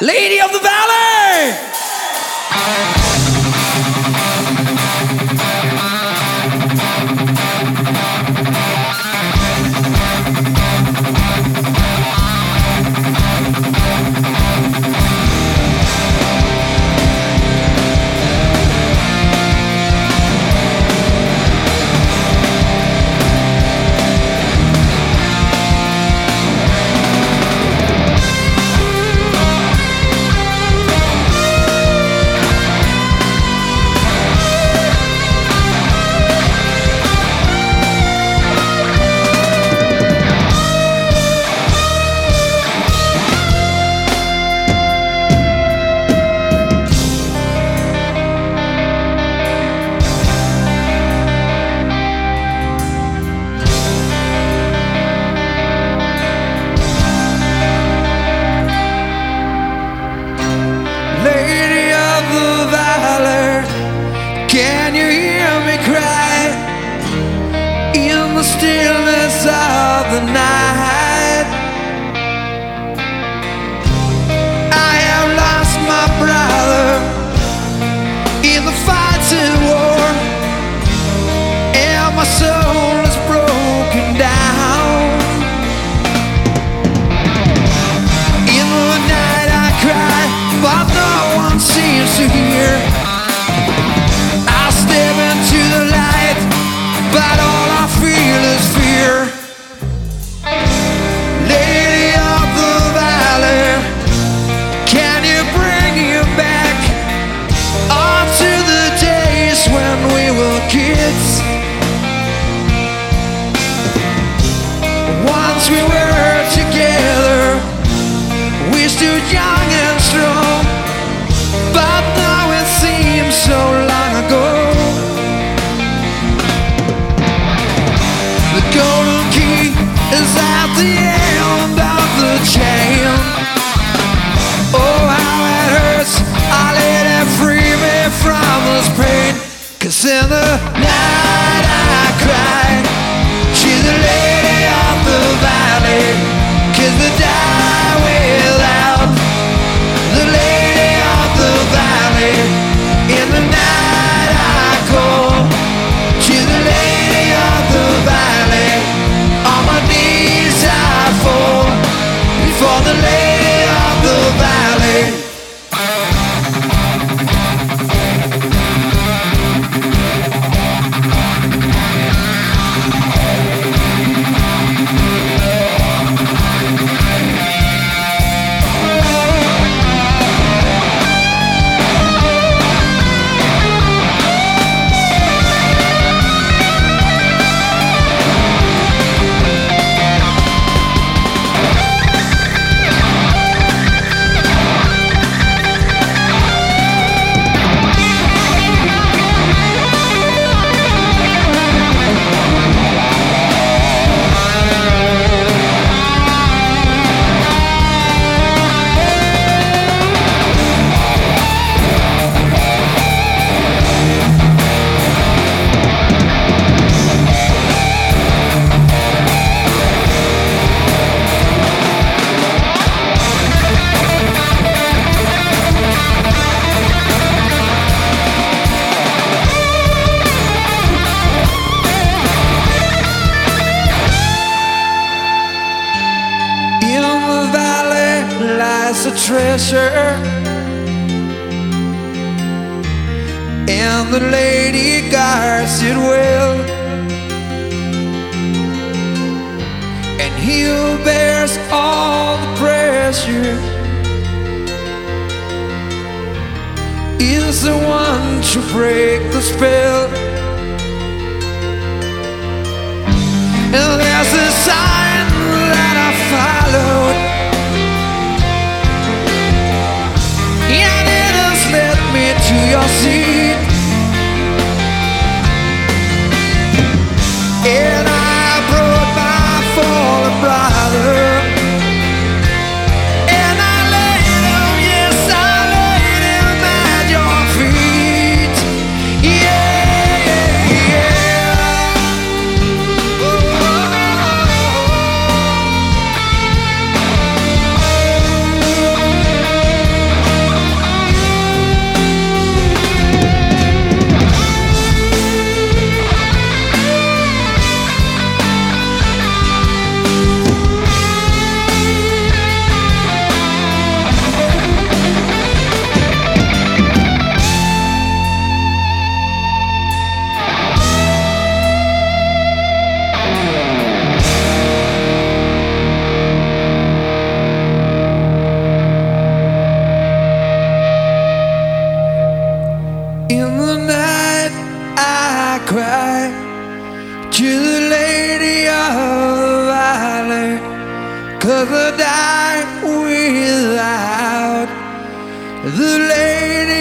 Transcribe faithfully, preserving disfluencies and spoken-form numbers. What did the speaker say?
Lady of the Valley! Lady of the Valley, can you hear me cry in the stillness of the night? I have lost my brother in the fights and war, and my soul is broken down. In the night I cry, but no one seems to hear. I step into the light, but all I feel is fear. Lady of the Valley, can you bring him back onto the days when we were kids? Once we were together, we stood young and strong, but now it seems so long ago. The golden key is at the end of the chain. Oh, how it hurts, I let it free me from this pain. 'Cause in the night I cried, she's the lady of the valley. 'Cause the die without the lady of the valley. In the night I call, she's the lady of the valley. On my knees I fall before the lady of the valley. A treasure, and the lady guards it well, and he who bears all the pressure is the one to break the spell. And there's a sign that I followed, and it has led me to your seat. And I brought my fallen brother, and I laid him, yes, I laid him at your feet. Yeah, yeah, yeah. Oh. The lady